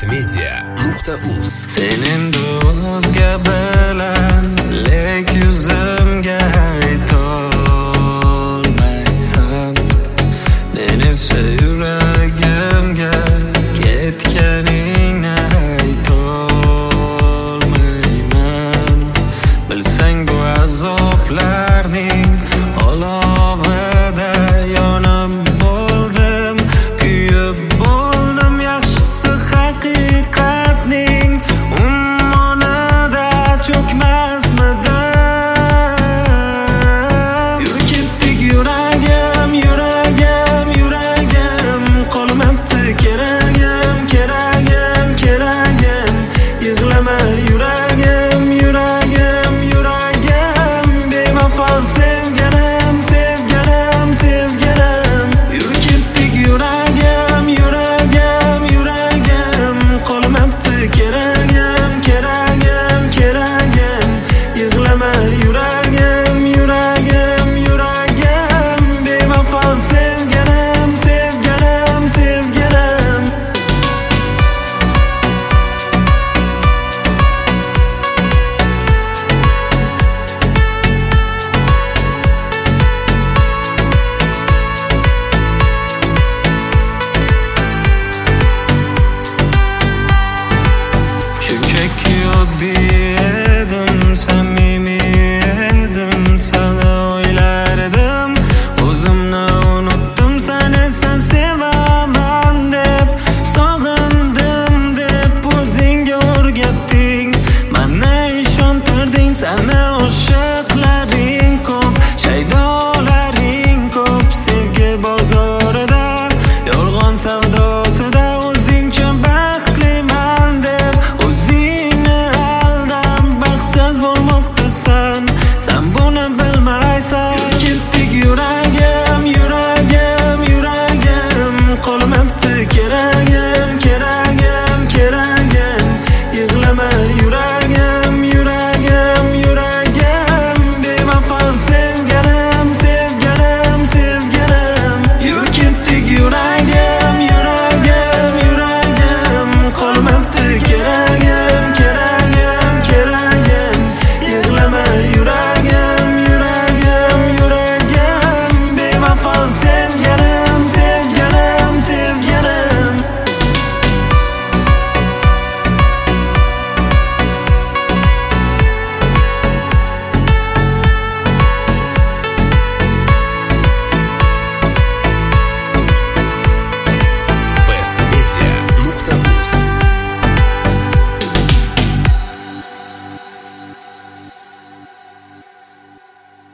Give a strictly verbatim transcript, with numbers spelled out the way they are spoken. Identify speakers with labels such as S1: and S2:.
S1: Media nuqta uz.
S2: Sen endi o'zga bilan lek yuzimga aytolmaysan. Men esa yuragimga ketganingni aytolmayman. Bilsang bu azoblarning olovida yonib bo'ldim, kuyib bo'ldim. Yaxshisi haqiqatning ummonida cho'kmasmidim. Yurib ketdik yuragim, yuragim, yuragim. Qolmabdi keragim, keragim, keragim. Yig'lama yuragim, yuragim, yuragim. Bevafo sevganim, sevganim, sevganim. Yurib ketdik yuragim, yuragim, yuragim. Qolmabdi keragim, keragim, keragim. Yig'lama yuragim, yuragim, yuragim. Bevafo sevganim, sevganim, sevganim. Shunchaki oddiy edim, samimiy edim, sana o'ylardim. O'zimni unutdim, sen esa sevaman deb, sog'indim deb o'zingga o'rgatding. Mani ishontirding, sana oshiqlaring ko'p, shaydolaring ko'p. Sevgi bozorida, yolg'on savdosida o'zingcha baxtliman deb o'zingni aldab baxtsiz bo'lmoqdasan. Sen buni bilmaysan. Yurib ketdik yuragim, yuragim, yuragim. Qolmabdi